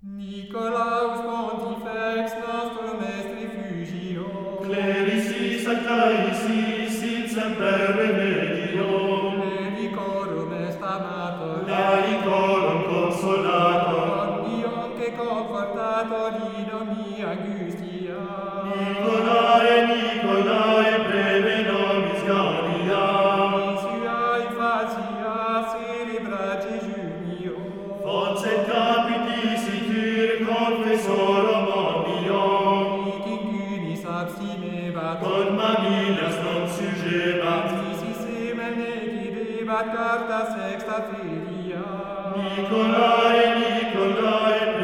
Nicolaus Pontifex nostrum est refugio. Clericis et laicis sit semper remedio. Medicorum est amator. Laicorum consolator. Omnionque confortator in omni angustia. Nicolae, Nicolae, breve nobis Gallia. Suae facias celebra jejunio. Fons et capiti sicur confessorum omnium. Hic incunis abstinebat. Con mamilias non sugebat. Si semen negidebat carta sexta feria. Nicolae, Nicolae,